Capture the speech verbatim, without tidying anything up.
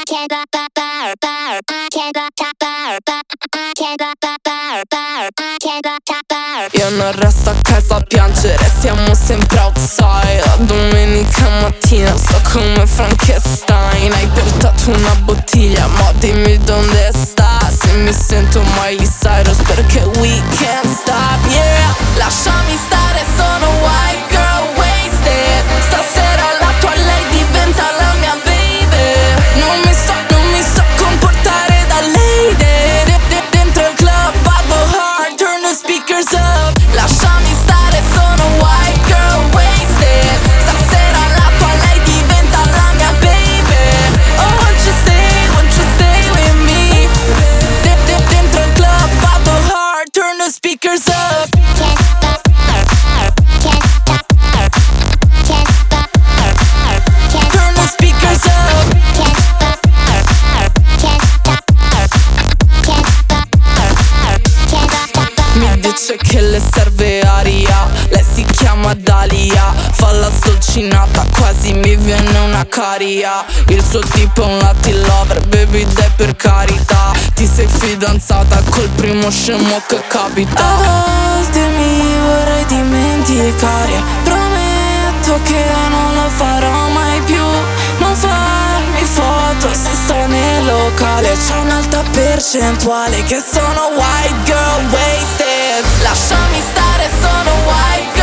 Io non resto a casa a piangere, siamo sempre outside. La domenica mattina sto come Frankenstein. Hai portato una bottiglia, ma dimmi dove sta. Se mi sento Miley Cyrus perché we can't stop, yeah. Lasciami stare, sono white girl wasted. Stasera la tua lei diventa la mia baby. Non mi sto, non mi sto a comportare da lady. De- de- Dentro il club vado hard, turn the speakers up. Lasciami stare, sono white girl wasted. Stasera la tua lei diventa la mia baby. Oh, won't you stay, won't you stay with me? De- de- Dentro il club vado hard, turn the speakers up. Turn the speakers up. Mi dice che le serve aria, lei si chiama Dalia. Fa la sdolcinata, quasi mi viene una caria. Il suo tipo è un Latin lover, baby dai per carità. Ti sei fidanzata col primo scemo che capita. A volte mi vorrei dimenticare, prometto che non lo farò mai più. Non farmi foto se sto nel locale, c'è un'alta percentuale che sono white girl wasted. Lasciami stare, sono white